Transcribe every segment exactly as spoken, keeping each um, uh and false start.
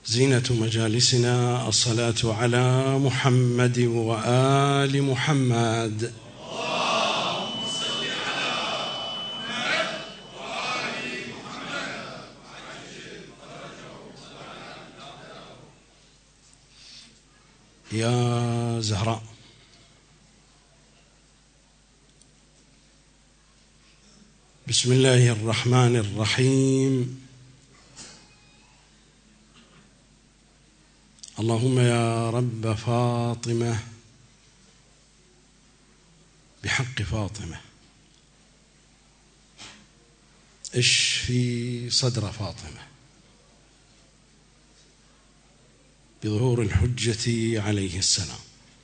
زينة مجالسنا الصلاة على محمد وآل محمد. اللهم صل على محمد وآل محمد. يا زهراء، بسم الله الرحمن الرحيم. اللهم يا رب فاطمة بحق فاطمة اشفي صدر فاطمة بظهور الحجة عليه السلام.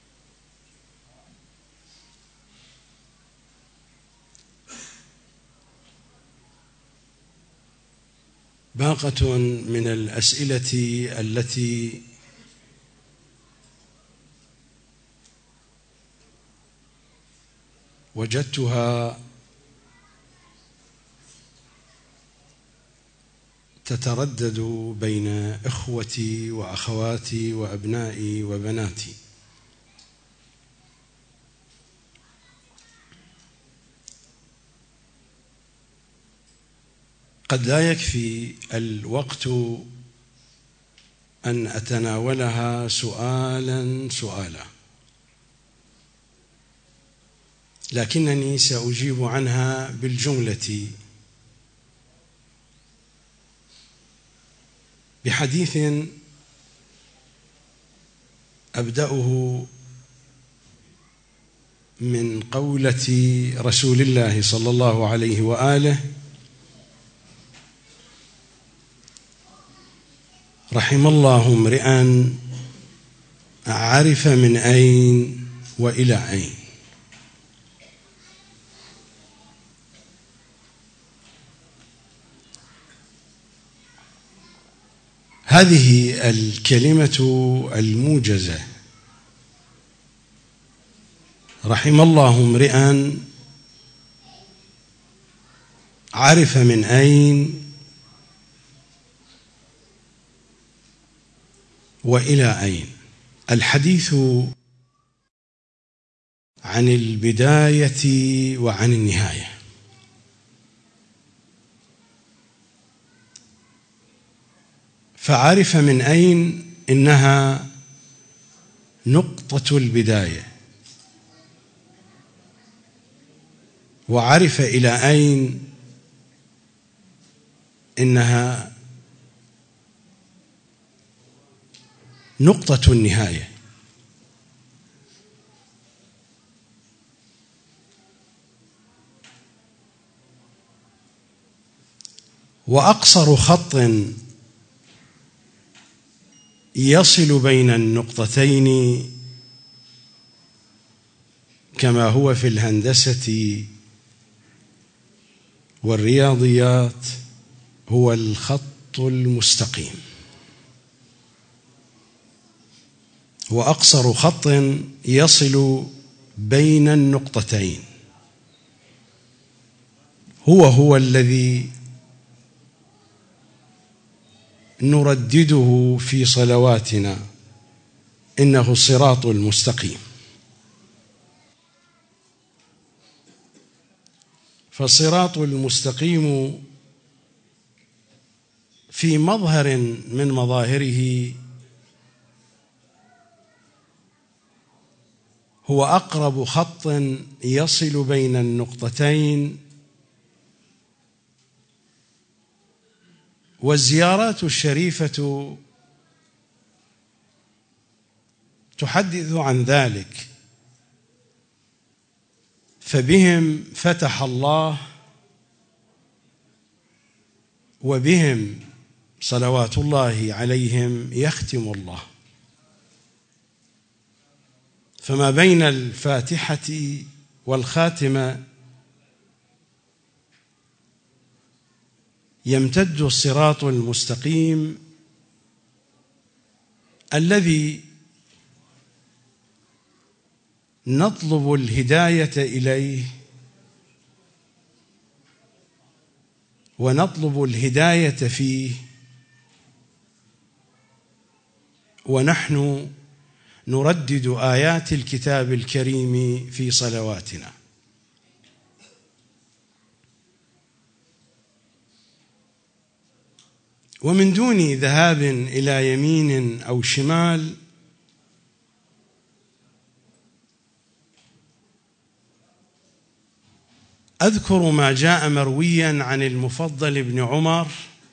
باقة من الأسئلة التي وجدتها تتردد بين إخوتي وأخواتي وأبنائي وبناتي. قد لا يكفي الوقت أن أتناولها سؤالا سؤالا، لكنني سأجيب عنها بالجملة بحديث أبدأه من قولة رسول الله صلى الله عليه وآله: رحم الله امرئا عرف من أين وإلى أين. هذه الكلمة الموجزة رحم الله امرئا عرف من أين وإلى أين. الحديث عن البداية وعن النهاية. فعرف من أين إنها نقطة البداية، وعرف إلى أين إنها نقطة النهاية. وأقصر خط يصل بين النقطتين كما هو في الهندسة والرياضيات هو الخط المستقيم. وأقصر خط يصل بين النقطتين هو هو الذي نردده في صلواتنا: إنه الصراط المستقيم. فالصراط المستقيم في مظهر من مظاهره هو أقرب خط يصل بين النقطتين. والزيارات الشريفة تحدث عن ذلك، فبهم فتح الله، وبهم صلوات الله عليهم يختم الله. فما بين الفاتحة والخاتمة يمتد الصراط المستقيم الذي نطلب الهداية إليه ونطلب الهداية فيه ونحن نردد آيات الكتاب الكريم في صلواتنا. ومن دون ذهاب إلى يمين أو شمال أذكر ما جاء مرويا عن المفضل بن عمر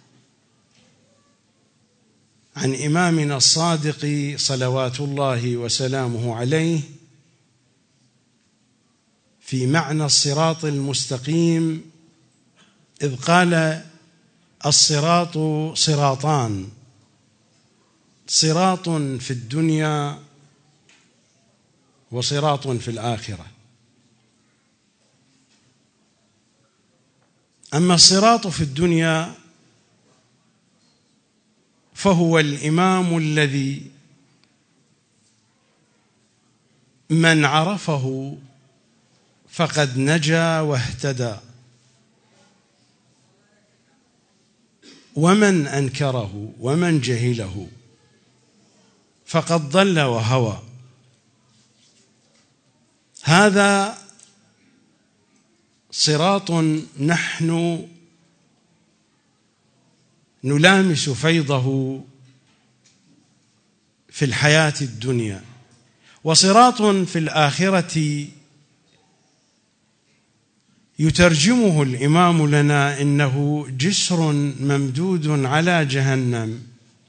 عن إمامنا الصادق صلوات الله وسلامه عليه في معنى الصراط المستقيم، إذ قال: الصراط صراطان، صراط في الدنيا وصراط في الآخرة. أما الصراط في الدنيا فهو الإمام الذي من عرفه فقد نجا واهتدى، ومن أنكره ومن جهله فقد ضل وهوى. هذا صراط نحن نلامس فيضه في الحياة الدنيا، وصراط في الآخرة يترجمه الإمام لنا إنه جسر ممدود على جهنم،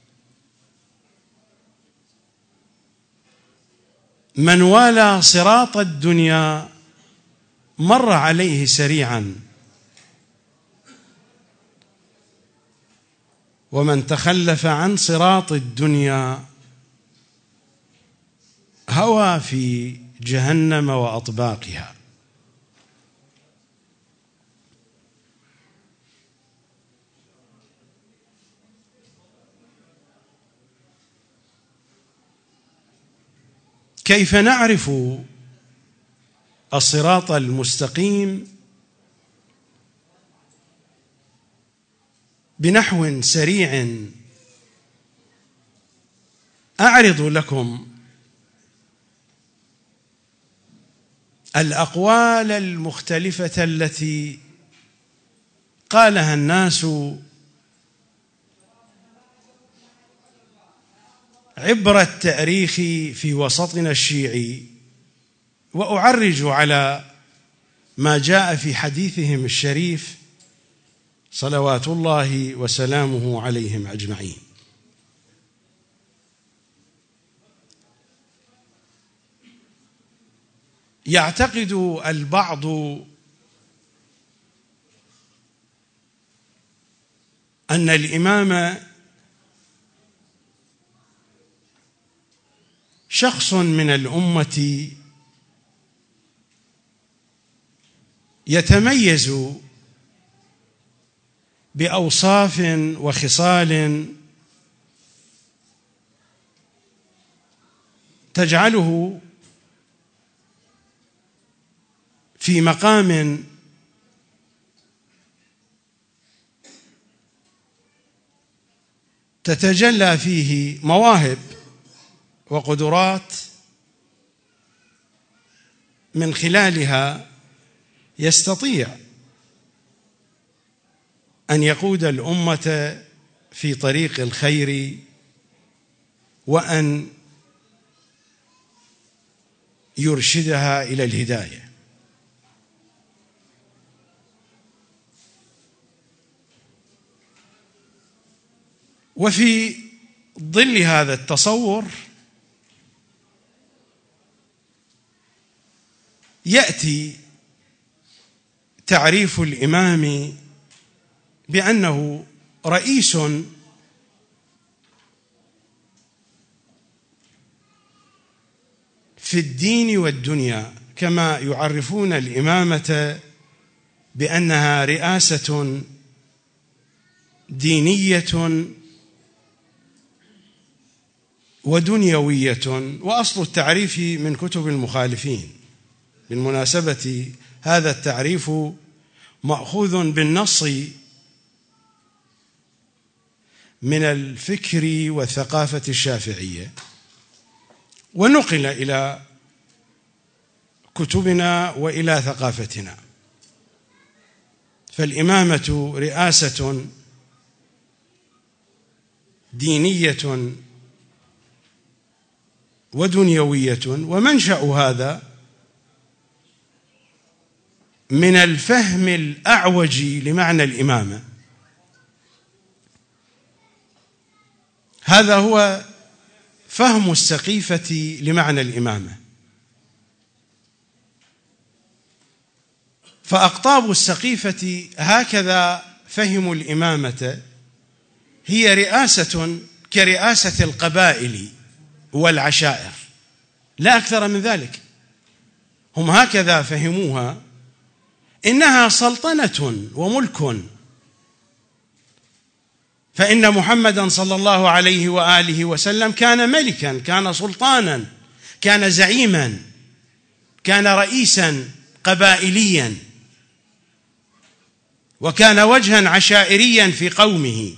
من والى صراط الدنيا مر عليه سريعا، ومن تخلف عن صراط الدنيا هوى في جهنم وأطباقها. كيف نعرف الصراط المستقيم؟ بنحو سريع أعرض لكم الأقوال المختلفة التي قالها الناس عبر التاريخ في وسطنا الشيعي، وأعرج على ما جاء في حديثهم الشريف صلوات الله وسلامه عليهم أجمعين. يعتقد البعض أن الإمام شخص من الأمة يتميز بأوصاف وخصال تجعله في مقام تتجلى فيه مواهب وقدرات من خلالها يستطيع أن يقود الأمة في طريق الخير، وأن يرشدها إلى الهداية. وفي ظل هذا التصور يأتي تعريف الإمام بأنه رئيس في الدين والدنيا، كما يعرفون الإمامة بأنها رئاسة دينية ودنيوية. وأصل التعريف من كتب المخالفين. بالمناسبة هذا التعريف مأخوذ بالنص من الفكر والثقافة الشافعية، ونقل إلى كتبنا وإلى ثقافتنا. فالإمامة رئاسة دينية ودنيوية، ومنشأ هذا من الفهم الأعوج لمعنى الإمامة. هذا هو فهم السقيفة لمعنى الإمامة. فأقطاب السقيفة هكذا فهموا الإمامة، هي رئاسة كرئاسة القبائل والعشائر، لا أكثر من ذلك. هم هكذا فهموها، إنها سلطنة وملك. فإن محمدا صلى الله عليه وآله وسلم كان ملكا، كان سلطانا، كان زعيما، كان رئيسا قبائليا، وكان وجها عشائريا في قومه.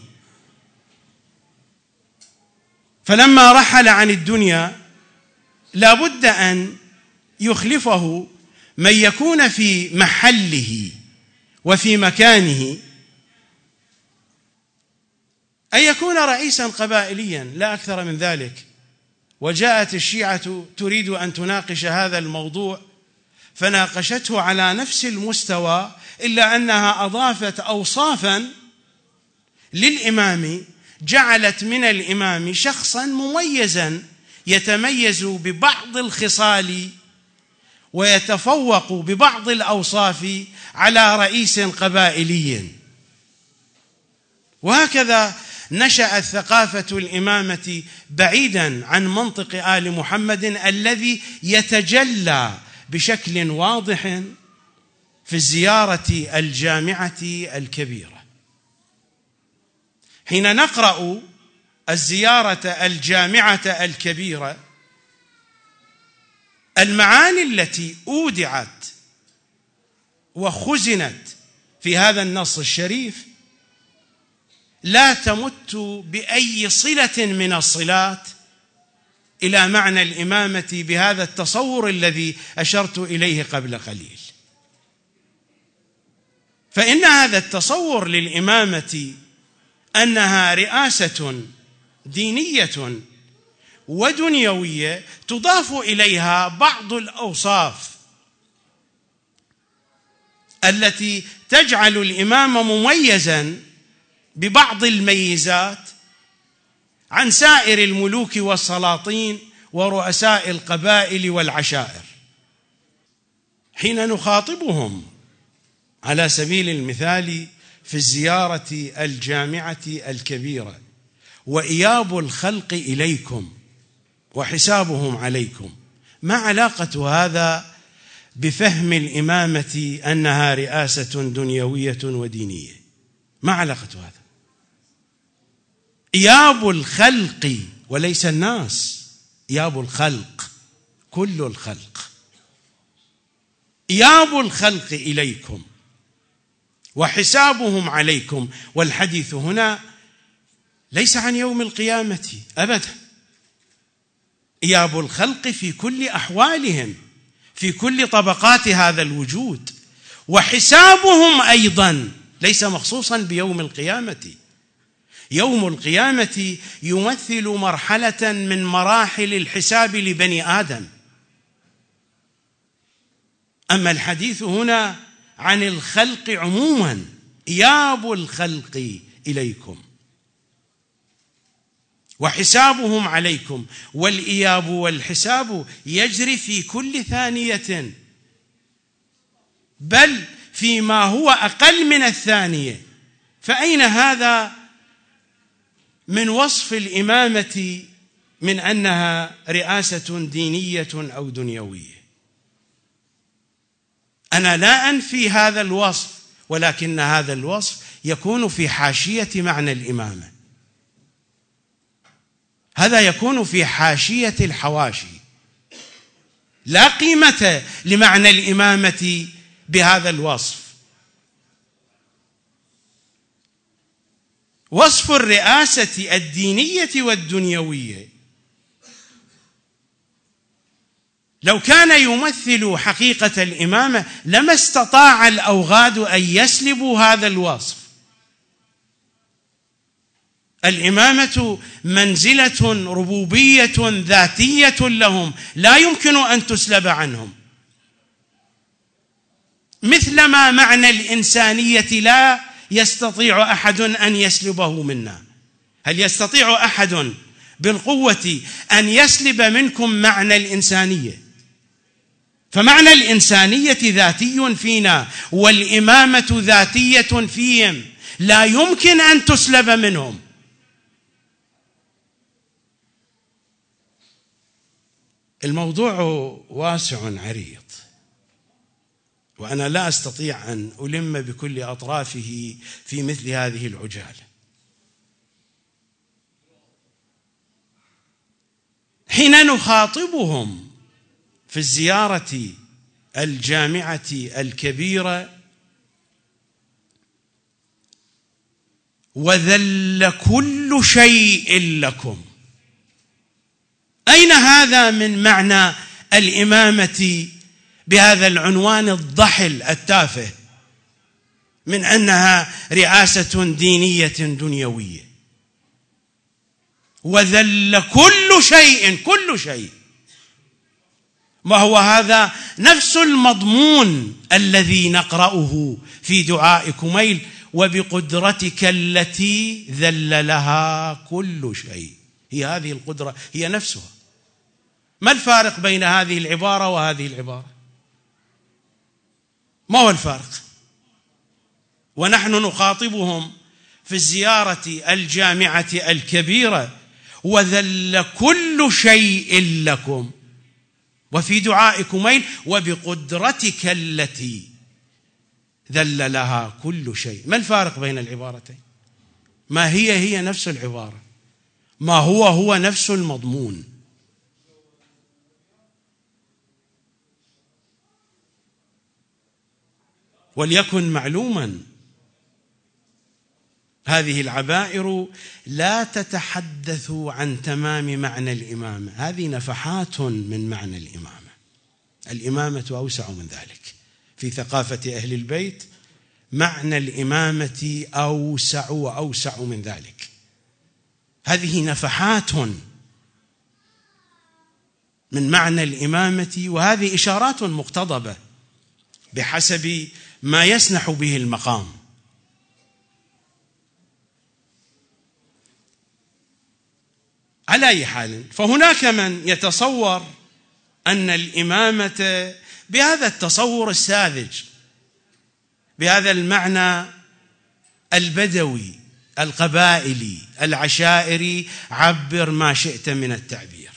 فلما رحل عن الدنيا لا بد أن يخلفه من يكون في محله وفي مكانه، أن يكون رئيسا قبائليا لا أكثر من ذلك. وجاءت الشيعة تريد أن تناقش هذا الموضوع فناقشته على نفس المستوى، إلا أنها أضافت أوصافا للإمام جعلت من الإمام شخصا مميزا يتميز ببعض الخصال ويتفوق ببعض الأوصاف على رئيس قبائلي. وهكذا نشأت ثقافة الإمامة بعيدا عن منطق آل محمد الذي يتجلى بشكل واضح في الزيارة الجامعة الكبيرة. حين نقرأ الزيارة الجامعة الكبيرة، المعاني التي أودعت وخزنت في هذا النص الشريف لا تمت بأي صلة من الصلات إلى معنى الإمامة بهذا التصور الذي أشرت إليه قبل قليل. فإن هذا التصور للإمامة أنها رئاسة دينية ودنيوية تضاف إليها بعض الأوصاف التي تجعل الإمام مميزا ببعض الميزات عن سائر الملوك والسلاطين ورؤساء القبائل والعشائر. حين نخاطبهم على سبيل المثال في الزيارة الجامعة الكبيرة، وإياب الخلق إليكم وحسابهم عليكم، ما علاقة هذا بفهم الإمامة أنها رئاسة دنيوية ودينية؟ ما علاقة هذا؟ إياب الخلق وليس الناس، إياب الخلق، كل الخلق. إياب الخلق إليكم وحسابهم عليكم، والحديث هنا ليس عن يوم القيامة أبدا. إياب الخلق في كل أحوالهم، في كل طبقات هذا الوجود، وحسابهم أيضا ليس مخصوصا بيوم القيامة. يوم القيامة يمثل مرحلة من مراحل الحساب لبني آدم، أما الحديث هنا عن الخلق عموما، إياب الخلق إليكم وحسابهم عليكم. والإياب والحساب يجري في كل ثانية، بل فيما هو أقل من الثانية. فأين هذا من وصف الإمامة من أنها رئاسة دينية أو دنيوية؟ أنا لا أنفي هذا الوصف، ولكن هذا الوصف يكون في حاشية معنى الإمامة، هذا يكون في حاشية الحواشي. لا قيمة لمعنى الإمامة بهذا الوصف. وصف الرئاسة الدينية والدنيوية لو كان يمثل حقيقة الإمامة لما استطاع الأوغاد أن يسلبوا هذا الوصف. الإمامة منزلة ربوبية ذاتية لهم لا يمكن أن تسلب عنهم، مثلما معنى الإنسانية لا يستطيع أحد أن يسلبه منا. هل يستطيع أحد بالقوة أن يسلب منكم معنى الإنسانية؟ فمعنى الإنسانية ذاتي فينا والإمامة ذاتية فيهم، لا يمكن أن تسلب منهم. الموضوع واسع عريض، وأنا لا أستطيع أن ألم بكل أطرافه في مثل هذه العجالة. حين نخاطبهم في الزيارة الجامعة الكبيرة وذل كل شيء لكم، أين هذا من معنى الإمامة بهذا العنوان الضحل التافه من أنها رئاسة دينية دنيوية؟ وذل كل شيء، كل شيء. ما هو هذا؟ نفس المضمون الذي نقرأه في دعاء كميل: وبقدرتك التي ذل لها كل شيء. هي هذه القدرة، هي نفسها. ما الفارق بين هذه العبارة وهذه العبارة؟ ما هو الفارق؟ ونحن نخاطبهم في الزيارة الجامعة الكبيرة وذل كل شيء لكم، وفي دعاء كميل: وبقدرتك التي ذل لها كل شيء. ما الفارق بين العبارتين؟ ما هي هي نفس العبارة، ما هو هو نفس المضمون. وليكن معلوما هذه العبائر لا تتحدث عن تمام معنى الإمامة، هذه نفحات من معنى الإمامة. الإمامة أوسع من ذلك. في ثقافة أهل البيت معنى الإمامة أوسع وأوسع من ذلك. هذه نفحات من معنى الإمامة، وهذه إشارات مقتضبة بحسب ما يسنح به المقام. على أي حال، فهناك من يتصور أن الإمامة بهذا التصور الساذج، بهذا المعنى البدوي القبائلي العشائري، عبر ما شئت من التعبير.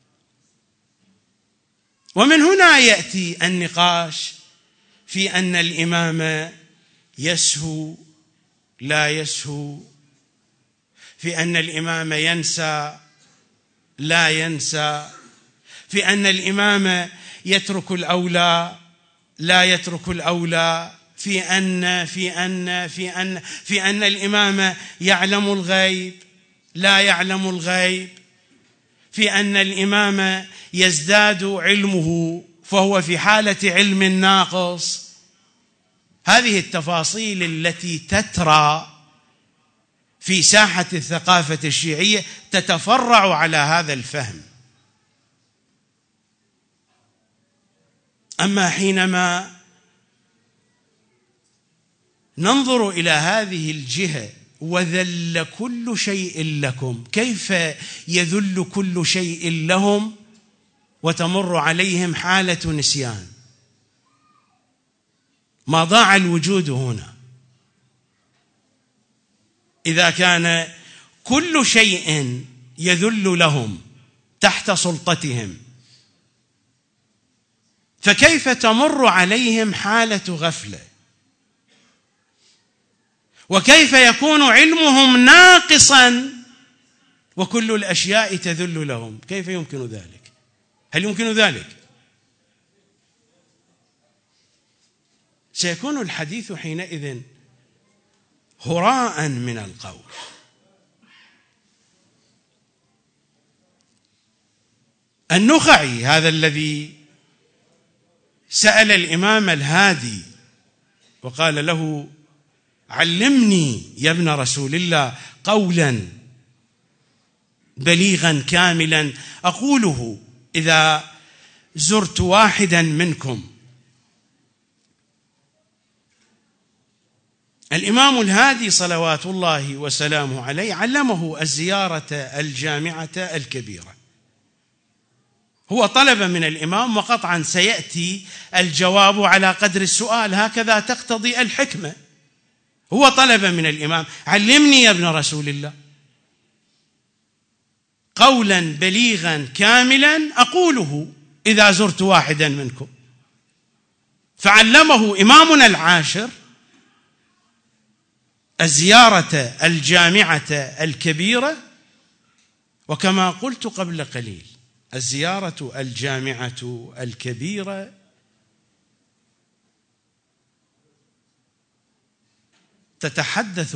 ومن هنا يأتي النقاش في أن الإمام يسهو لا يسهو، في أن الإمام ينسى لا ينسى، في أن الإمام يترك الأولى لا يترك الأولى، في أن في أن في أن في أن الإمام يعلم الغيب لا يعلم الغيب، في أن الإمام يزداد علمه فهو في حالة علم ناقص. هذه التفاصيل التي تترى في ساحة الثقافة الشيعية تتفرع على هذا الفهم. أما حينما ننظر إلى هذه الجهة: وذل كل شيء لكم، كيف يذل كل شيء لهم وتمر عليهم حالة نسيان؟ ما ضاع الوجود هنا إذا كان كل شيء يذل لهم تحت سلطتهم، فكيف تمر عليهم حالة غفلة؟ وكيف يكون علمهم ناقصا وكل الأشياء تذل لهم؟ كيف يمكن ذلك؟ هل يمكن ذلك؟ سيكون الحديث حينئذ هراء من القول. النخعي هذا الذي سأل الإمام الهادي وقال له: علمني يا ابن رسول الله قولا بليغا كاملا أقوله إذا زرت واحدا منكم. الإمام الهادي صلوات الله وسلامه عليه علمه الزيارة الجامعة الكبيرة. هو طلب من الإمام، وقطعا سيأتي الجواب على قدر السؤال، هكذا تقتضي الحكمة. هو طلب من الإمام: علمني يا ابن رسول الله قولا بليغا كاملا أقوله إذا زرت واحدا منكم. فعلمه إمامنا العاشر الزيارة الجامعة الكبيرة. وكما قلت قبل قليل، الزيارة الجامعة الكبيرة تتحدث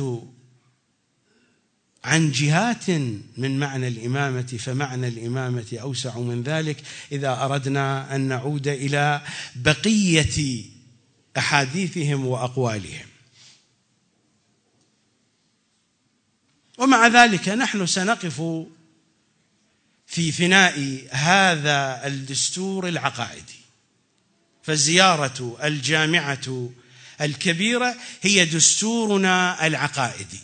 عن جهات من معنى الإمامة، فمعنى الإمامة أوسع من ذلك إذا أردنا أن نعود إلى بقية أحاديثهم وأقوالهم. ومع ذلك نحن سنقف في فناء هذا الدستور العقائدي. فالزيارة الجامعة الكبيرة هي دستورنا العقائدي،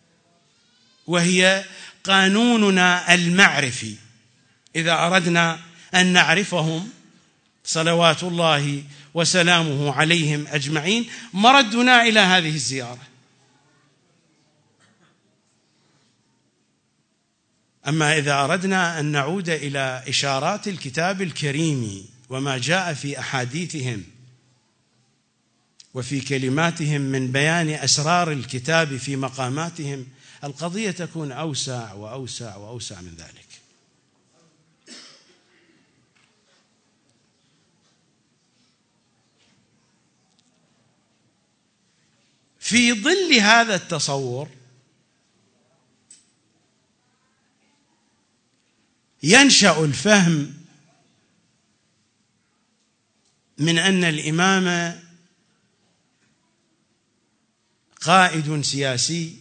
وهي قانوننا المعرفي إذا أردنا أن نعرفهم صلوات الله وسلامه عليهم أجمعين. مردنا إلى هذه الزيارة. أما إذا أردنا أن نعود إلى إشارات الكتاب الكريم وما جاء في أحاديثهم وفي كلماتهم من بيان أسرار الكتاب في مقاماتهم، القضية تكون أوسع وأوسع وأوسع من ذلك. في ظل هذا التصور ينشأ الفهم من أن الإمام قائد سياسي،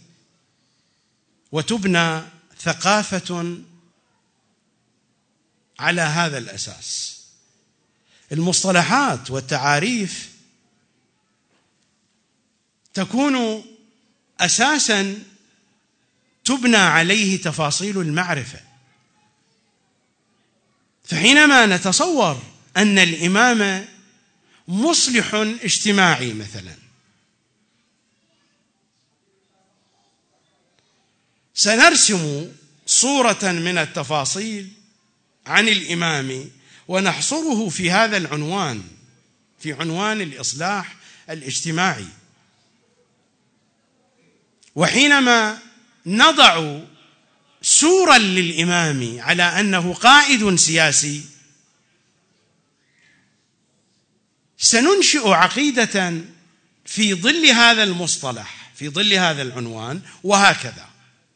وتبنى ثقافة على هذا الأساس. المصطلحات والتعاريف تكون أساساً تبنى عليه تفاصيل المعرفة. فحينما نتصور أن الإمام مصلح اجتماعي مثلاً، سنرسم صورة من التفاصيل عن الإمام ونحصره في هذا العنوان، في عنوان الإصلاح الاجتماعي. وحينما نضع سورا للإمام على أنه قائد سياسي، سننشئ عقيدة في ظل هذا المصطلح، في ظل هذا العنوان، وهكذا.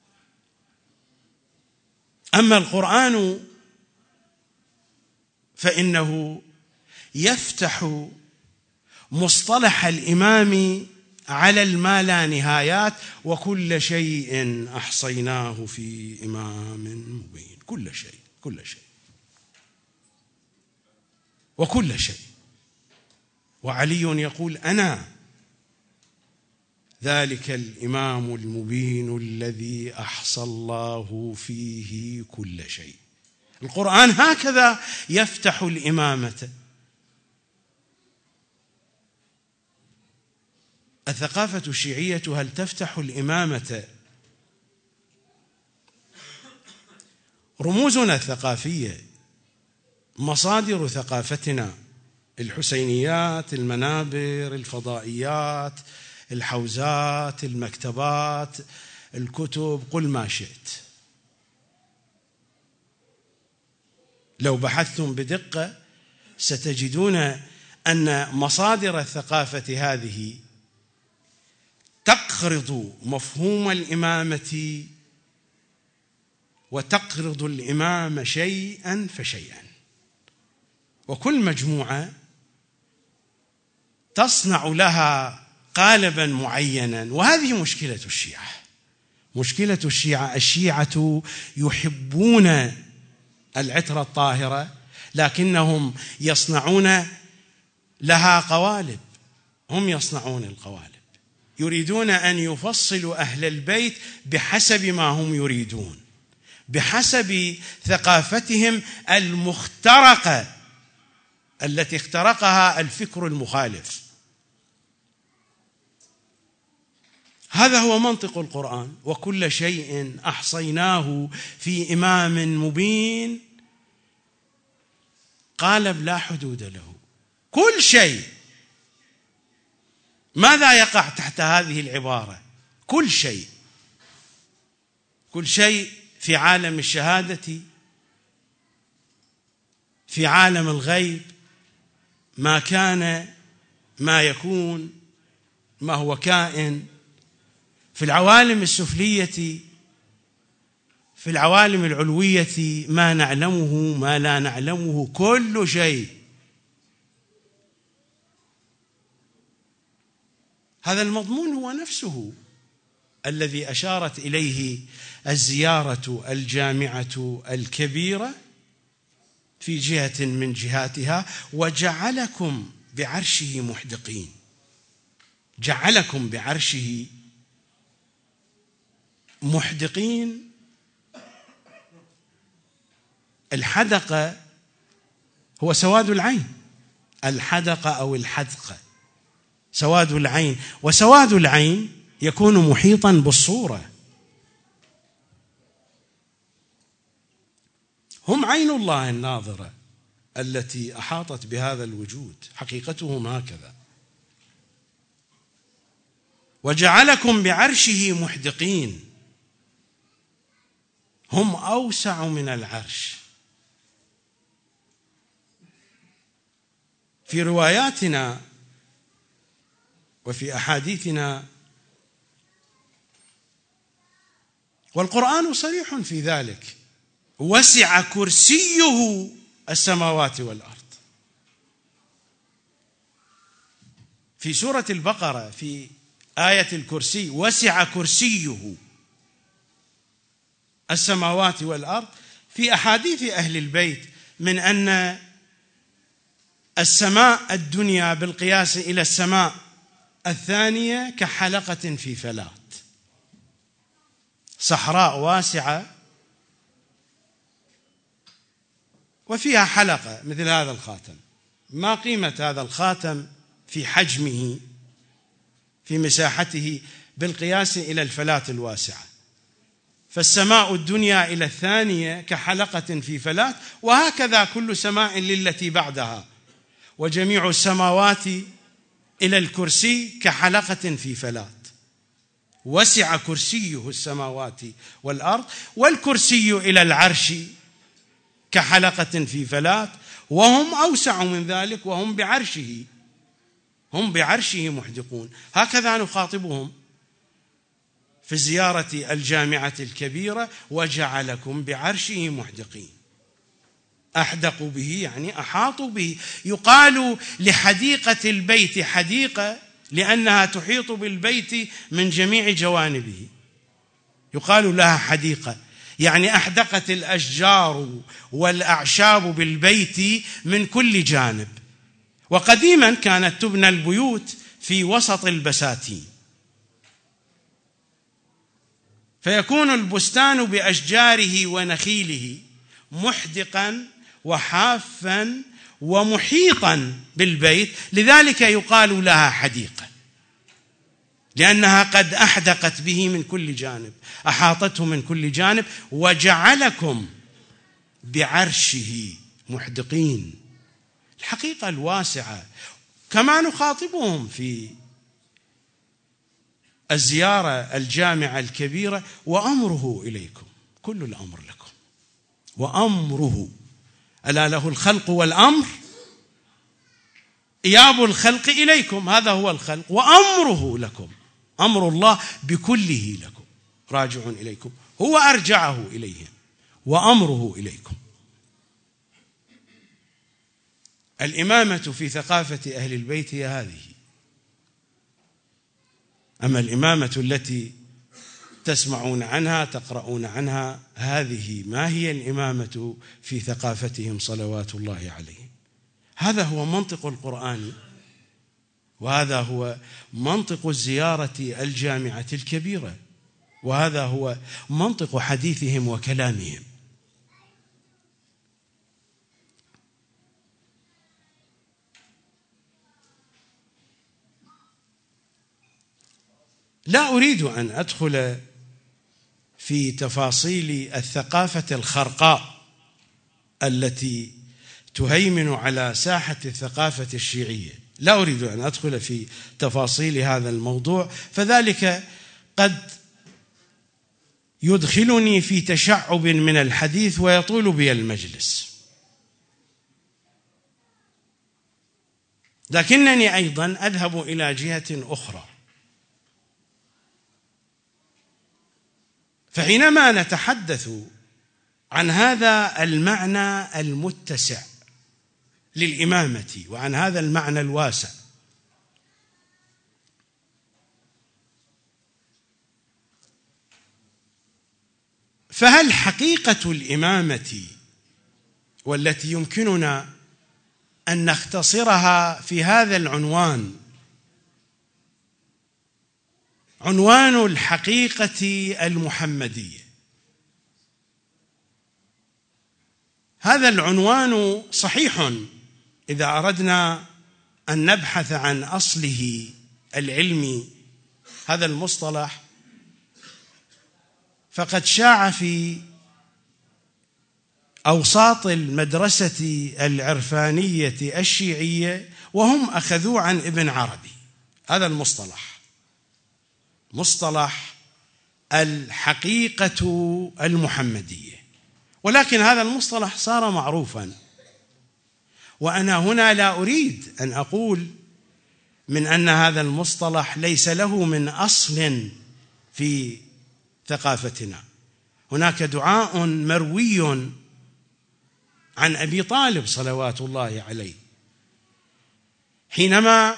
أما القرآن فإنه يفتح مصطلح الإمام على الما لا نهايات: وكل شيء أحصيناه في إمام مبين. كل شيء، كل شيء، وكل شيء. وعلي يقول: أنا ذلك الإمام المبين الذي أحصى الله فيه كل شيء. القرآن هكذا يفتح الإمامة. الثقافة الشيعية هل تفتح الإمامة؟ رموزنا الثقافية، مصادر ثقافتنا، الحسينيات، المنابر، الفضائيات، الحوزات، المكتبات، الكتب، قل ما شئت. لو بحثتم بدقة ستجدون أن مصادر الثقافة هذه تقرض مفهوم الإمامة وتقرض الإمام شيئا فشيئا. وكل مجموعة تصنع لها قالبا معينا، وهذه مشكلة الشيعة. مشكلة الشيعة، الشيعة يحبون العترة الطاهرة لكنهم يصنعون لها قوالب، هم يصنعون القوالب، يريدون أن يفصلوا أهل البيت بحسب ما هم يريدون، بحسب ثقافتهم المخترقة التي اخترقها الفكر المخالف. هذا هو منطق القرآن: وكل شيء أحصيناه في إمام مبين. قالب لا حدود له، كل شيء. ماذا يقع تحت هذه العبارة؟ كل شيء. كل شيء في عالم الشهادة، في عالم الغيب، ما كان، ما يكون، ما هو كائن، في العوالم السفلية، في العوالم العلوية، ما نعلمه، ما لا نعلمه، كل شيء. هذا المضمون هو نفسه الذي أشارت إليه الزيارة الجامعة الكبيرة في جهة من جهاتها: وجعلكم بعرشه محدقين. جعلكم بعرشه محدقين. الحدقة هو سواد العين، الحدقة أو الحدقة سواد العين، وسواد العين يكون محيطا بالصورة. هم عين الله الناظرة التي أحاطت بهذا الوجود، حقيقتهم هكذا. وجعلكم بعرشه محدقين، هم أوسع من العرش. في رواياتنا وفي أحاديثنا، والقرآن صريح في ذلك: وسع كرسيه السماوات والأرض. في سورة البقرة في آية الكرسي: وسع كرسيه السماوات والأرض. في أحاديث أهل البيت من أن السماء الدنيا بالقياس إلى السماء الثانية كحلقة في فلات، صحراء واسعة وفيها حلقة مثل هذا الخاتم. ما قيمة هذا الخاتم في حجمه، في مساحته، بالقياس إلى الفلات الواسعة؟ فالسماء الدنيا إلى الثانية كحلقة في فلات، وهكذا كل سماء للتي بعدها، وجميع السماوات إلى الكرسي كحلقة في فلات. وسع كرسيه السماوات والأرض، والكرسي إلى العرش كحلقة في فلات، وهم أوسع من ذلك، وهم بعرشه، هم بعرشه محدقون. هكذا نخاطبهم في الزيارة الجامعة الكبيرة: وجعلكم بعرشه محدقين. أحدقوا به يعني أحاطوا به. يقال لحديقة البيت حديقة لأنها تحيط بالبيت من جميع جوانبه، يقال لها حديقة، يعني أحدقت الأشجار والأعشاب بالبيت من كل جانب. وقديما كانت تبنى البيوت في وسط البساتين، فيكون البستان بأشجاره ونخيله محدقا وحافا ومحيطا بالبيت، لذلك يقال لها حديقة، لأنها قد أحدقت به من كل جانب، أحاطته من كل جانب. وجعلكم بعرشه محدقين، الحقيقة الواسعة. كما نخاطبهم في الزيارة الجامعة الكبيرة: وأمره إليكم، كل الأمر لكم. وأمره، ألا له الخلق والأمر، إياب الخلق إليكم، هذا هو الخلق. وأمره لكم، أمر الله بكله لكم راجع إليكم، هو أرجعه إليهم. وأمره إليكم. الإمامة في ثقافة أهل البيت هي هذه. أما الإمامة التي تسمعون عنها تقرؤون عنها، هذه ما هي الإمامة في ثقافتهم صلوات الله عليهم. هذا هو منطق القرآن، وهذا هو منطق الزيارة الجامعة الكبيرة، وهذا هو منطق حديثهم وكلامهم. لا أريد أن أدخل في تفاصيل الثقافة الخرقاء التي تهيمن على ساحة الثقافة الشيعية، لا أريد أن أدخل في تفاصيل هذا الموضوع، فذلك قد يدخلني في تشعب من الحديث ويطول بي المجلس. لكنني أيضا أذهب إلى جهة أخرى. فحينما نتحدث عن هذا المعنى المتسع للإمامة وعن هذا المعنى الواسع، فهل حقيقة الإمامة والتي يمكننا أن نختصرها في هذا العنوان، عنوان الحقيقة المحمدية، هذا العنوان صحيح إذا أردنا أن نبحث عن أصله العلمي. هذا المصطلح فقد شاع في أوساط المدرسة العرفانية الشيعية، وهم أخذوه عن ابن عربي. هذا المصطلح مصطلح الحقيقة المحمدية، ولكن هذا المصطلح صار معروفا. وأنا هنا لا أريد أن أقول من أن هذا المصطلح ليس له من أصل في ثقافتنا. هناك دعاء مروي عن أبي طالب صلوات الله عليه حينما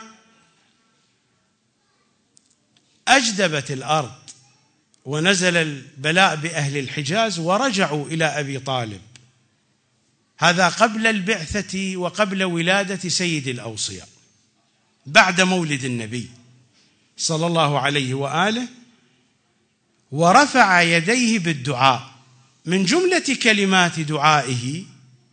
أجدبت الأرض ونزل البلاء بأهل الحجاز ورجعوا إلى أبي طالب، هذا قبل البعثة وقبل ولادة سيد الأوصياء، بعد مولد النبي صلى الله عليه وآله، ورفع يديه بالدعاء. من جملة كلمات دعائه: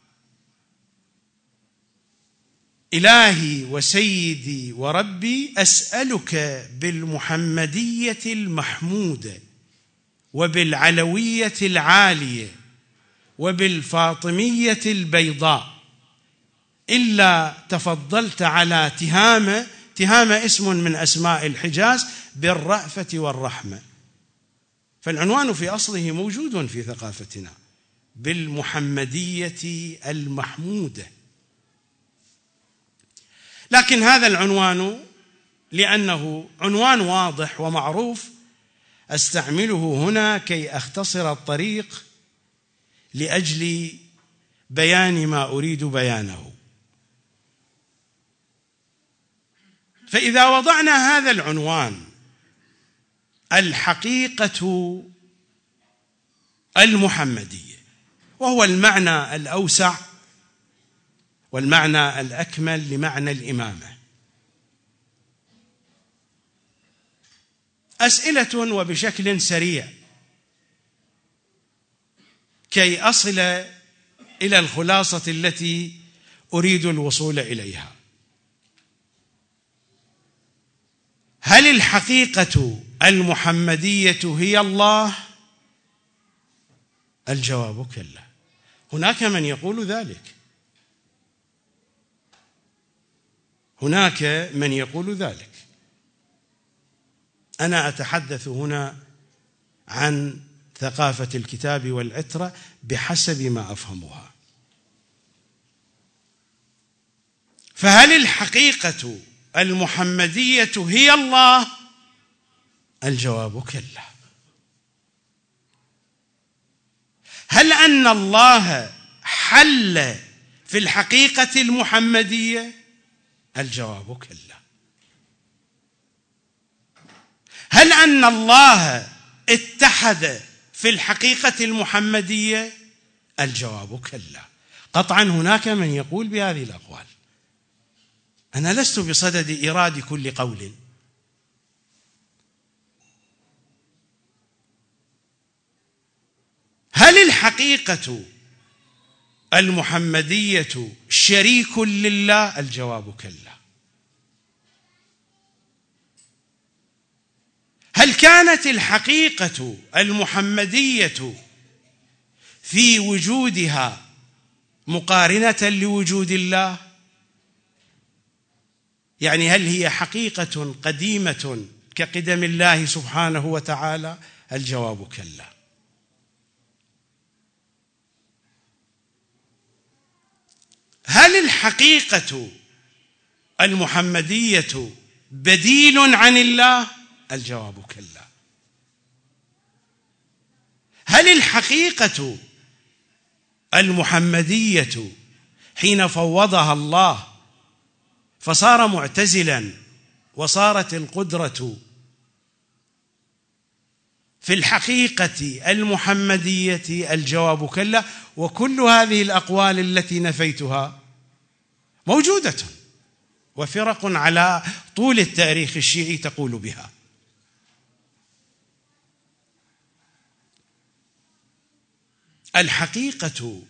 إلهي وسيدي وربي أسألك بالمحمدية المحمودة وبالعلوية العالية وبالفاطمية البيضاء إلا تفضلت على تهامة، تهامة اسم من أسماء الحجاز، بالرأفة والرحمة. فالعنوان في أصله موجود في ثقافتنا بالمحمدية المحمودة، لكن هذا العنوان لأنه عنوان واضح ومعروف أستعمله هنا كي أختصر الطريق لأجل بيان ما أريد بيانه. فإذا وضعنا هذا العنوان الحقيقة المحمدية، وهو المعنى الأوسع والمعنى الأكمل لمعنى الإمامة، أسئلة وبشكل سريع كي أصل إلى الخلاصة التي أريد الوصول إليها. هل الحقيقة المحمدية هي الله؟ الجواب كلا. هناك من يقول ذلك، هناك من يقول ذلك. أنا أتحدث هنا عن ثقافة الكتاب والعترة بحسب ما أفهمها. فهل الحقيقة المحمدية هي الله؟ الجواب كلا. هل أن الله حل في الحقيقة المحمدية؟ الجواب كلا. هل أن الله اتحد في الحقيقة المحمدية؟ الجواب كلا. قطعا هناك من يقول بهذه الأقوال. أنا لست بصدد إيراد كل قول، هل الحقيقة المحمدية شريك لله؟ الجواب كلا. هل كانت الحقيقة المحمدية في وجودها مقارنة لوجود الله؟ يعني هل هي حقيقة قديمة كقدم الله سبحانه وتعالى؟ الجواب كلا. هل الحقيقة المحمدية بديل عن الله؟ الجواب كلا. هل الحقيقة المحمدية حين فوضها الله فصار معتزلا وصارت القدرة في الحقيقة المحمدية؟ الجواب كلا. وكل هذه الأقوال التي نفيتها موجودة، وفرق على طول التاريخ الشيعي تقول بها. الحقيقة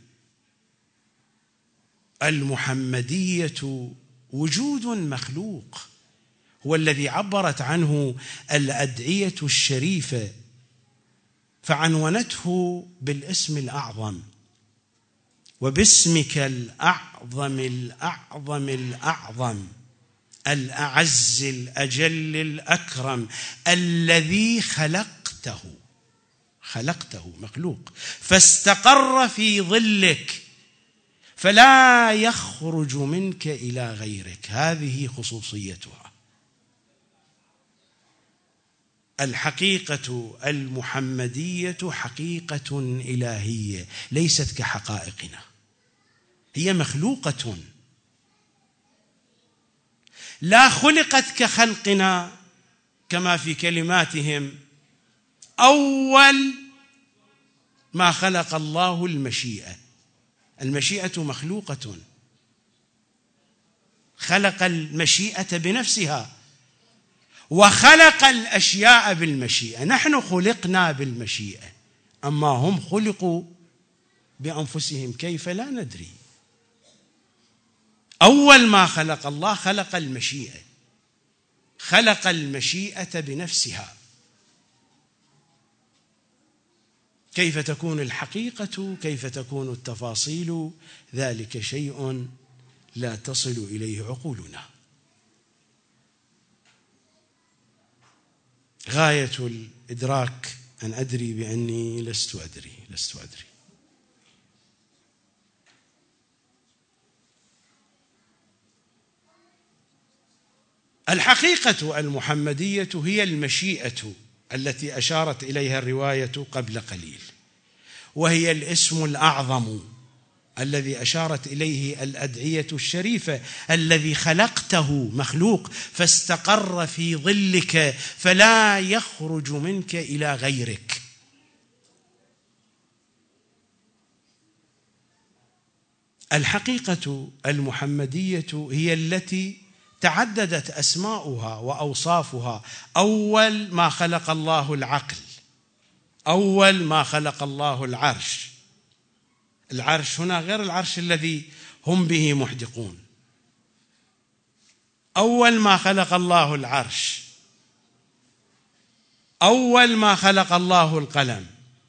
المحمدية وجود مخلوق هو الذي عبرت عنه الأدعية الشريفة فعنونته بالاسم الأعظم: وباسمك الأعظم الأعظم الأعظم الأعز الأجل الأكرم الذي خلقته خلقته مخلوق فاستقر في ظلك فلا يخرج منك إلى غيرك. هذه خصوصيتها. الحقيقة المحمدية حقيقة إلهية ليست كحقائقنا، هي مخلوقة لا خلقت كخلقنا كما في كلماتهم: أول ما خلق الله المشيئة. المشيئة مخلوقة، خلق المشيئة بنفسها وخلق الأشياء بالمشيئة. نحن خلقنا بالمشيئة، أما هم خلقوا بأنفسهم كيف لا ندري. أول ما خلق الله خلق المشيئة، خلق المشيئة بنفسها. كيف تكون الحقيقة؟ كيف تكون التفاصيل؟ ذلك شيء لا تصل إليه عقولنا. غاية الإدراك أن أدري بأني لست أدري لست أدري الحقيقة المحمدية هي المشيئة التي أشارت إليها الرواية قبل قليل، وهي الاسم الأعظم الذي أشارت إليه الأدعية الشريفة: الذي خلقته مخلوق فاستقر في ظلك فلا يخرج منك إلى غيرك. الحقيقة المحمدية هي التي تعددت أسماؤها وأوصافها. أول ما خلق الله العقل، أول ما خلق الله العرش. العرش هنا غير العرش الذي هم به محدقون. أول ما خلق الله العرش، أول ما خلق الله القلم.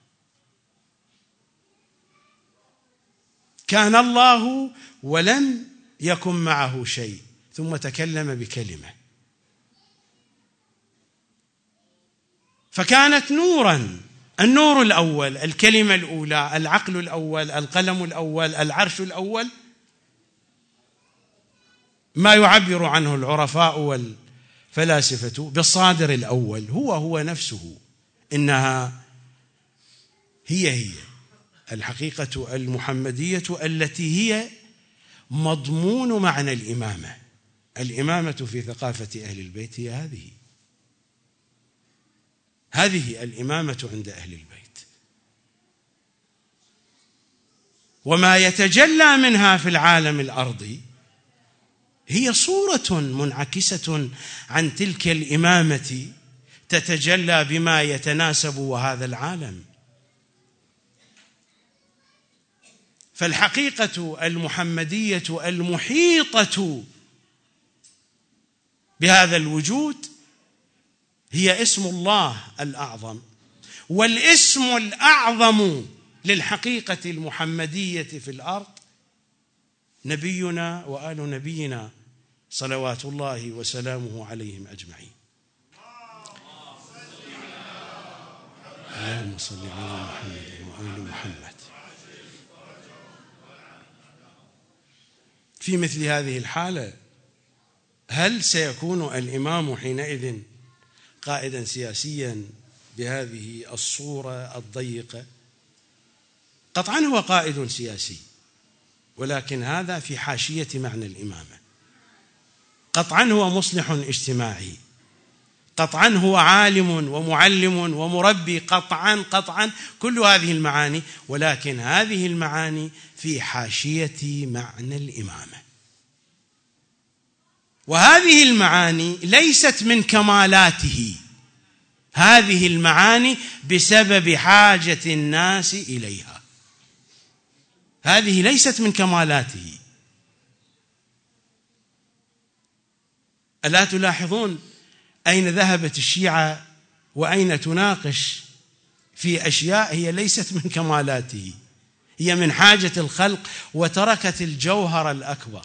كان الله ولم يكن معه شيء ثم تكلم بكلمة فكانت نورا. النور الأول، الكلمة الأولى، العقل الأول، القلم الأول، العرش الأول، ما يعبر عنه العرفاء والفلاسفة بالصادر الأول، هو هو نفسه. إنها هي هي الحقيقة المحمدية التي هي مضمون معنى الإمامة. الإمامة في ثقافة أهل البيت هي هذه هذه الإمامة عند أهل البيت، وما يتجلى منها في العالم الأرضي هي صورة منعكسة عن تلك الإمامة تتجلى بما يتناسب وهذا العالم. فالحقيقة المحمدية المحيطة بهذا الوجود هي اسم الله الأعظم، والاسم الأعظم للحقيقة المحمدية في الأرض نبينا وآل نبينا صلوات الله وسلامه عليهم أجمعين. اللهم صل على محمد وآل محمد. في مثل هذه الحالة هل سيكون الإمام حينئذ قائدا سياسيا بهذه الصورة الضيقة؟ قطعا هو قائد سياسي، ولكن هذا في حاشية معنى الإمامة. قطعا هو مصلح اجتماعي، قطعا هو عالم ومعلم ومربي، قطعا قطعا كل هذه المعاني، ولكن هذه المعاني في حاشية معنى الإمامة. وهذه المعاني ليست من كمالاته، هذه المعاني بسبب حاجة الناس إليها، هذه ليست من كمالاته. ألا تلاحظون أين ذهبت الشيعة وأين تناقش في أشياء هي ليست من كمالاته، هي من حاجة الخلق، وتركت الجوهر الأكبر.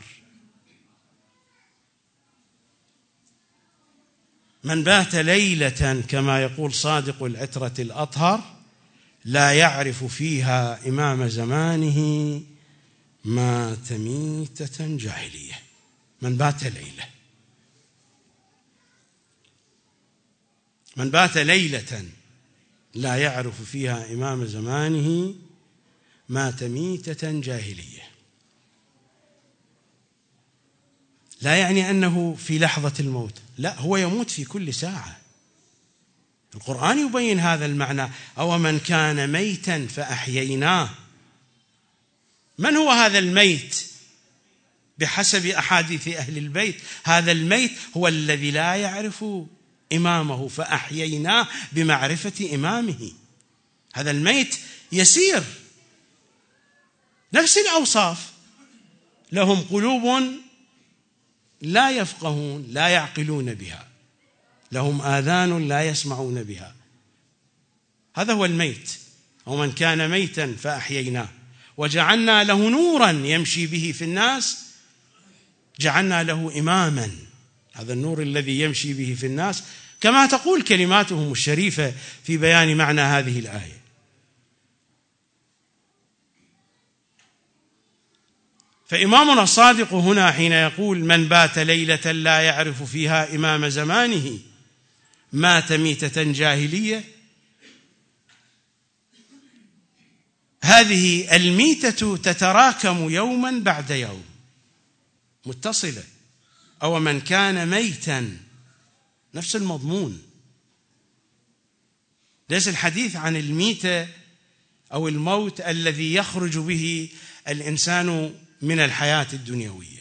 من بات ليلة كما يقول صادق العترة الأطهر لا يعرف فيها إمام زمانه مات ميتة جاهلية. من بات ليلة من بات ليلة لا يعرف فيها إمام زمانه مات ميتة جاهلية. لا يعني أنه في لحظة الموت، لا، هو يموت في كل ساعة. القرآن يبين هذا المعنى: أو من كان ميتا فأحييناه. من هو هذا الميت؟ بحسب أحاديث أهل البيت هذا الميت هو الذي لا يعرف إمامه، فأحييناه بمعرفة إمامه. هذا الميت يسير نفس الأوصاف، لهم قلوب لا يفقهون لا يعقلون بها، لهم آذان لا يسمعون بها. هذا هو الميت. ومن كان ميتا فأحييناه وجعلنا له نورا يمشي به في الناس، جعلنا له إماما. هذا النور الذي يمشي به في الناس كما تقول كلماتهم الشريفة في بيان معنى هذه الآية. فإمامنا الصادق هنا حين يقول: من بات ليلة لا يعرف فيها إمام زمانه مات ميتة جاهلية، هذه الميتة تتراكم يوما بعد يوم متصلة. أو من كان ميتا، نفس المضمون. ليس الحديث عن الميتة أو الموت الذي يخرج به الإنسان من الحياة الدنيوية.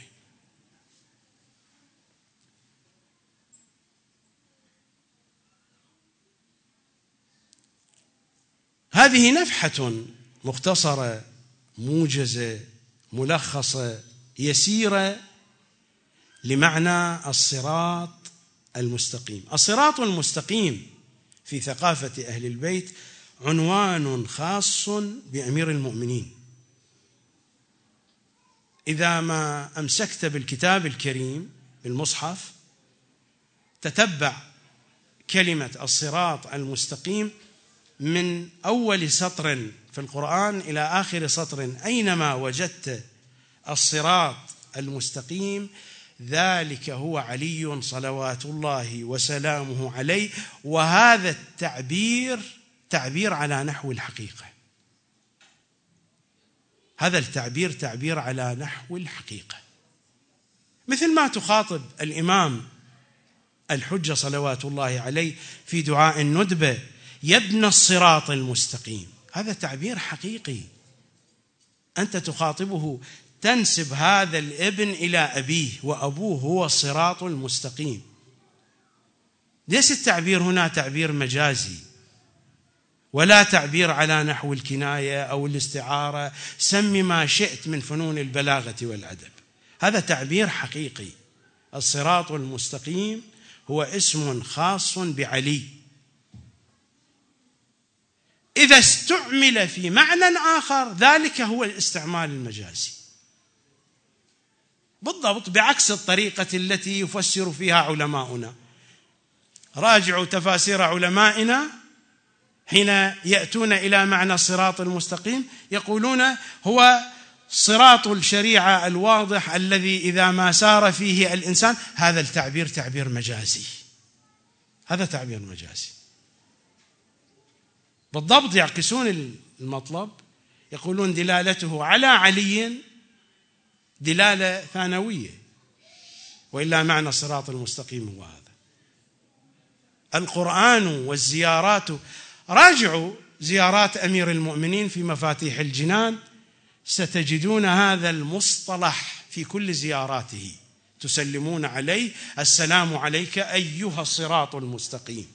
هذه نفحة مختصرة موجزة ملخصة يسيرة لمعنى الصراط المستقيم. الصراط المستقيم في ثقافة أهل البيت عنوان خاص بأمير المؤمنين. إذا ما أمسكت بالكتاب الكريم بالمصحف تتبع كلمة الصراط المستقيم من أول سطر في القرآن إلى آخر سطر، أينما وجدت الصراط المستقيم ذلك هو علي صلوات الله وسلامه عليه. وهذا التعبير تعبير على نحو الحقيقة. هذا التعبير تعبير على نحو الحقيقة، مثل ما تخاطب الإمام الحجة صلوات الله عليه في دعاء الندبة: يا ابن الصراط المستقيم. هذا تعبير حقيقي، أنت تخاطبه تنسب هذا الابن إلى أبيه، وأبوه هو الصراط المستقيم. ليس التعبير هنا تعبير مجازي، ولا تعبير على نحو الكناية أو الاستعارة، سم ما شئت من فنون البلاغة والأدب. هذا تعبير حقيقي. الصراط المستقيم هو اسم خاص بعلي، إذا استعمل في معنى آخر ذلك هو الاستعمال المجازي بالضبط، بعكس الطريقة التي يفسر فيها علماؤنا. راجعوا تفاسير علمائنا حين يأتون إلى معنى الصراط المستقيم، يقولون هو صراط الشريعة الواضح الذي إذا ما سار فيه الإنسان. هذا التعبير تعبير مجازي، هذا تعبير مجازي بالضبط. يعكسون المطلب، يقولون دلالته على علي دلالة ثانوية، وإلا معنى الصراط المستقيم هو هذا. القرآن والزيارات، راجعوا زيارات أمير المؤمنين في مفاتيح الجنان، ستجدون هذا المصطلح في كل زياراته، تسلمون عليه: السلام عليك أيها الصراط المستقيم،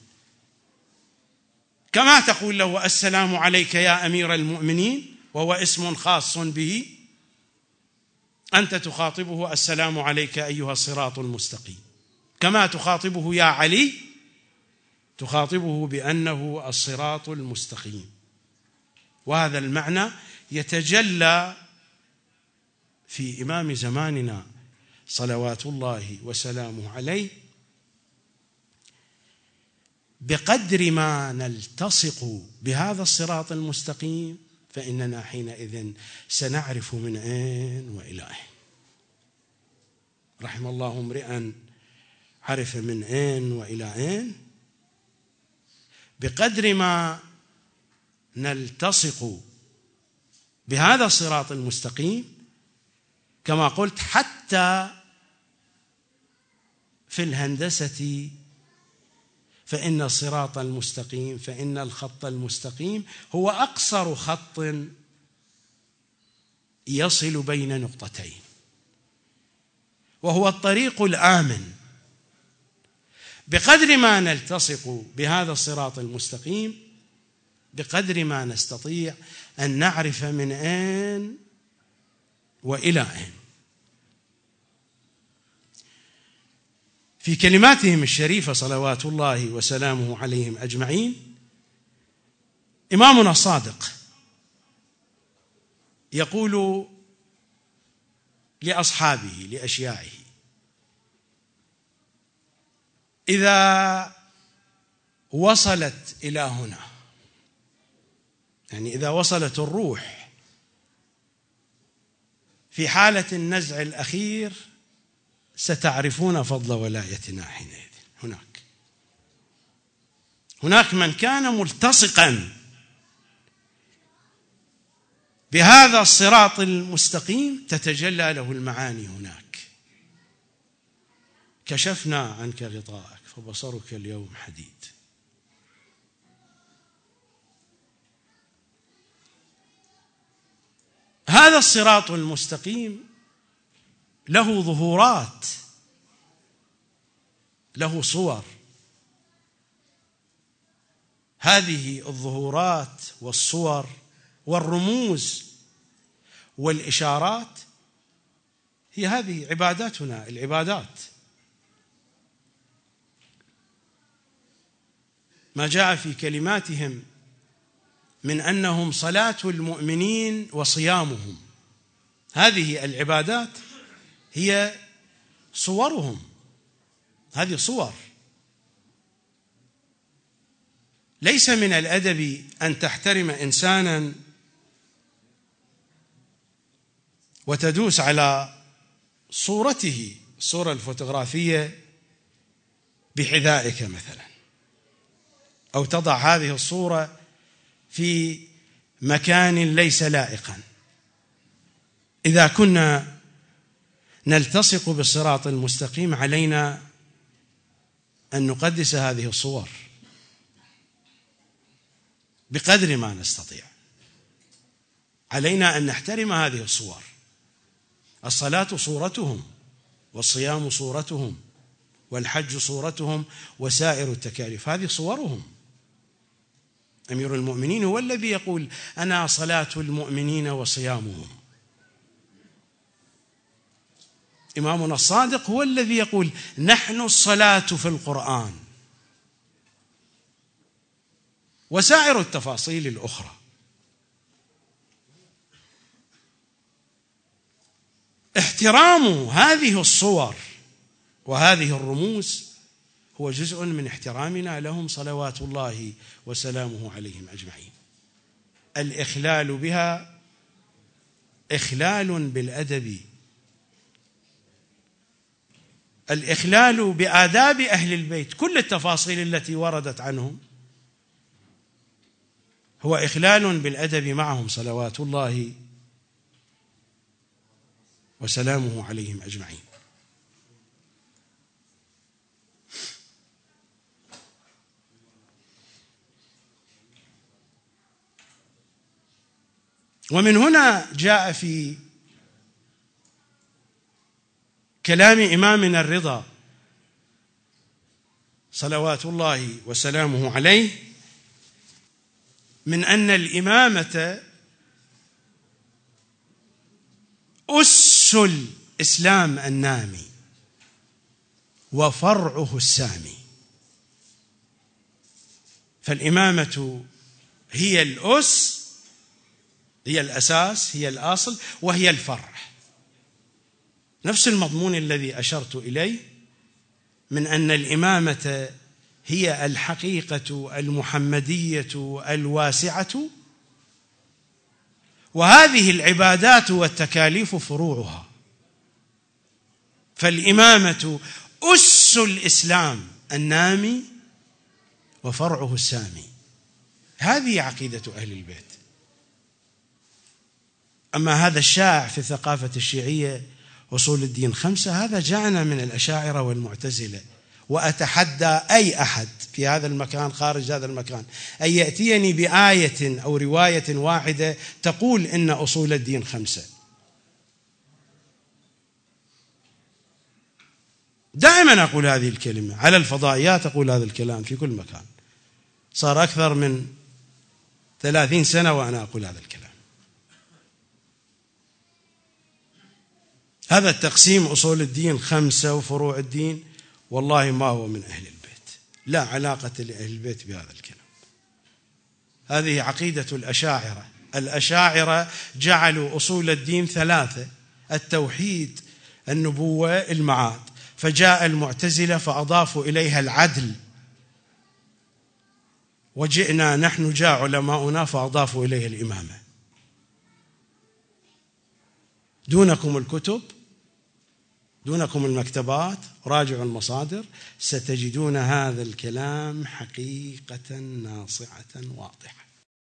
كما تقول له السلام عليك يا أمير المؤمنين، وهو اسم خاص به. أنت تخاطبه السلام عليك أيها الصراط المستقيم، كما تخاطبه يا علي، تخاطبه بأنه الصراط المستقيم. وهذا المعنى يتجلى في إمام زماننا صلوات الله وسلامه عليه. بقدر ما نلتصق بهذا الصراط المستقيم فإننا حينئذ سنعرف من أين وإلى أين. رحم الله امرئا عرف من أين وإلى أين. بقدر ما نلتصق بهذا الصراط المستقيم، كما قلت حتى في الهندسة، فإن الصراط المستقيم، فإن الخط المستقيم هو أقصر خط يصل بين نقطتين، وهو الطريق الآمن. بقدر ما نلتصق بهذا الصراط المستقيم، بقدر ما نستطيع أن نعرف من أين وإلى أين. في كلماتهم الشريفة صلوات الله وسلامه عليهم أجمعين، إمامنا الصادق يقول لأصحابه لأشياعه: إذا وصلت إلى هنا، يعني إذا وصلت الروح في حالة النزع الأخير، ستعرفون فضل ولايتنا حينئذ. هناك هناك من كان ملتصقا بهذا الصراط المستقيم تتجلى له المعاني هناك. كشفنا عنك غطاءك فبصرك اليوم حديد. هذا الصراط المستقيم له ظهورات، له صور. هذه الظهورات والصور والرموز والإشارات هي هذه عباداتنا، العبادات. ما جاء في كلماتهم من أنهم صلاة المؤمنين وصيامهم، هذه العبادات هي صورهم، هذه صور. ليس من الأدب أن تحترم إنسانا وتدوس على صورته، الصورة الفوتوغرافية بحذائك مثلا، أو تضع هذه الصورة في مكان ليس لائقا. إذا كنا نلتصق بالصراط المستقيم علينا أن نقدس هذه الصور بقدر ما نستطيع. علينا أن نحترم هذه الصور. الصلاة صورتهم، والصيام صورتهم، والحج صورتهم، وسائر التكاليف هذه صورهم. أمير المؤمنين هو الذي يقول: أنا صلاة المؤمنين وصيامهم. إمامنا الصادق هو الذي يقول: نحن الصلاة في القرآن. وسائر التفاصيل الأخرى. احترام هذه الصور وهذه الرموز هو جزء من احترامنا لهم صلوات الله وسلامه عليهم أجمعين. الإخلال بها إخلال بالأدب، الإخلال بآداب أهل البيت، كل التفاصيل التي وردت عنهم هو إخلال بالأدب معهم صلوات الله وسلامه عليهم أجمعين. ومن هنا جاء في كلام إمامنا الرضا صلوات الله وسلامه عليه من أن الإمامة أس الإسلام النامي وفرعه السامي. فالإمامة هي الأس، هي الأساس، هي الأصل، وهي الفرع. نفس المضمون الذي أشرت إليه من أن الإمامة هي الحقيقة المحمدية الواسعة، وهذه العبادات والتكاليف فروعها. فالإمامة أس الإسلام النامي وفرعه السامي. هذه عقيدة أهل البيت. أما هذا الشائع في الثقافة الشيعية أصول الدين خمسة، هذا جاءنا من الأشاعرة والمعتزلة. وأتحدى أي أحد في هذا المكان خارج هذا المكان أن يأتيني بآية أو رواية واحدة تقول إن أصول الدين خمسة. دائما أقول هذه الكلمة على الفضائيات، أقول هذا الكلام في كل مكان. صار أكثر من ثلاثين سنة وأنا أقول هذا الكلام. هذا التقسيم أصول الدين خمسة وفروع الدين والله ما هو من أهل البيت، لا علاقة لأهل البيت بهذا الكلام. هذه عقيدة الأشاعرة. الأشاعرة جعلوا أصول الدين ثلاثة: التوحيد، النبوة، المعاد. فجاء المعتزلة فأضافوا إليها العدل، وجئنا نحن جاء علماؤنا فأضافوا إليها الإمامة. دونكم الكتب، دونكم المكتبات، راجعوا المصادر، ستجدون هذا الكلام حقيقة ناصعة واضحة.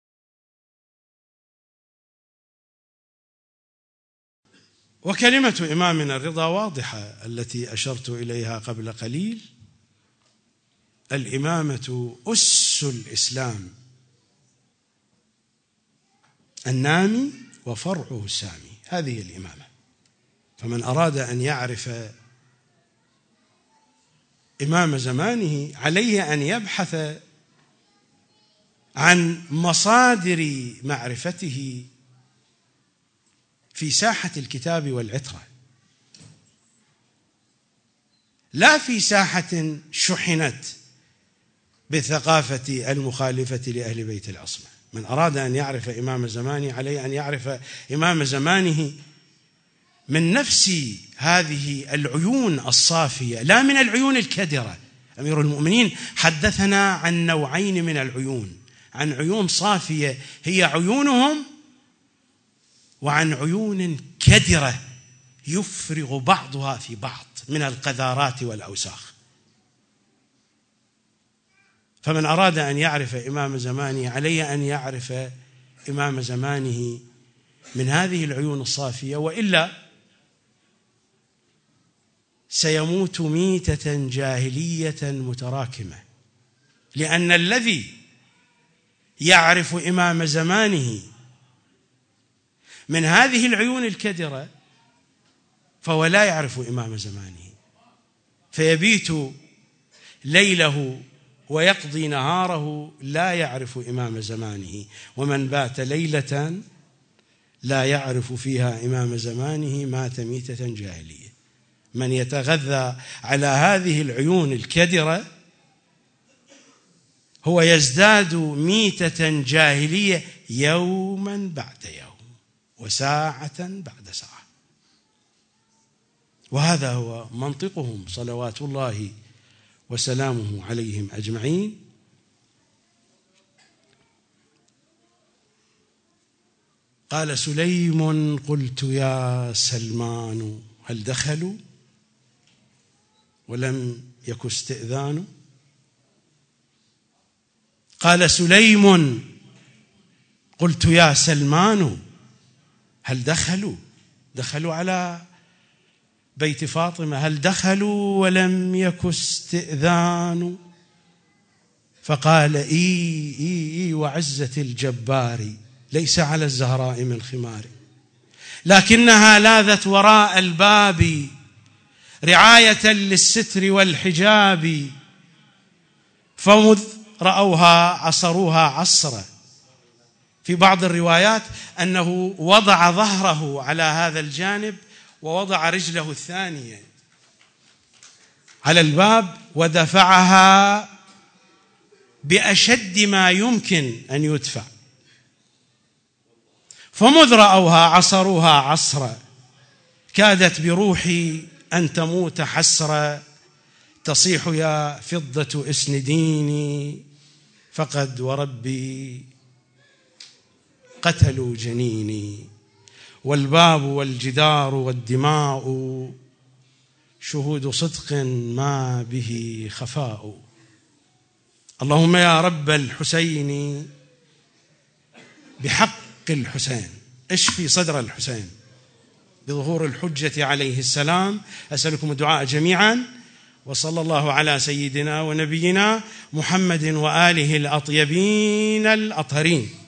وكلمة إمامنا الرضا واضحة التي أشرت إليها قبل قليل: الإمامة أس الإسلام النامي وفرعه السامي. هذه الإمامة. فمن أراد أن يعرف إمام زمانه عليه أن يبحث عن مصادر معرفته في ساحة الكتاب والعترة، لا في ساحة شحنت بالثقافة المخالفة لأهل بيت العصمة. من أراد أن يعرف إمام زمانه عليه أن يعرف إمام زمانه من نفس هذه العيون الصافية، لا من العيون الكدرة. أمير المؤمنين حدثنا عن نوعين من العيون: عن عيون صافية هي عيونهم، وعن عيون كدرة يفرغ بعضها في بعض من القذارات والأوساخ. فمن أراد أن يعرف إمام زمانه عليه أن يعرف إمام زمانه من هذه العيون الصافية، وإلا سيموت ميتة جاهلية متراكمة. لأن الذي يعرف إمام زمانه من هذه العيون الكدرة فهو لا يعرف إمام زمانه، فيبيت ليله ويقضي نهاره لا يعرف إمام زمانه. ومن بات ليلة لا يعرف فيها إمام زمانه مات ميتة جاهلية. من يتغذى على هذه العيون الكدرة هو يزداد ميتة جاهلية يوما بعد يوم وساعة بعد ساعة. وهذا هو منطقهم صلوات الله وسلامه عليهم أجمعين. قال سليم: قلت يا سلمان هل دخلوا ولم يك استئذان؟ قال سليم: قلت يا سلمان هل دخلوا دخلوا على بيت فاطمة، هل دخلوا ولم يك استئذان؟ فقال: إي إي إي وعزة الجبار ليس على الزهراء من خمار، لكنها لاذت وراء الباب رعاية للستر والحجاب، فمذ رأوها عصروها عصرا. في بعض الروايات أنه وضع ظهره على هذا الجانب ووضع رجله الثانية على الباب ودفعها بأشد ما يمكن أن يدفع، فمذ رأوها عصروها عصرا، كادت بروحي أن تموت حسرا، تصيح يا فضة اسنديني، فقد وربي قتلوا جنيني، والباب والجدار والدماء شهود صدق ما به خفاء. اللهم يا رب الحسين بحق الحسين اشفي صدر الحسين بظهور الحجة عليه السلام. أسألكم الدعاء جميعا، وصلى الله على سيدنا ونبينا محمد وآله الأطيبين الأطهرين.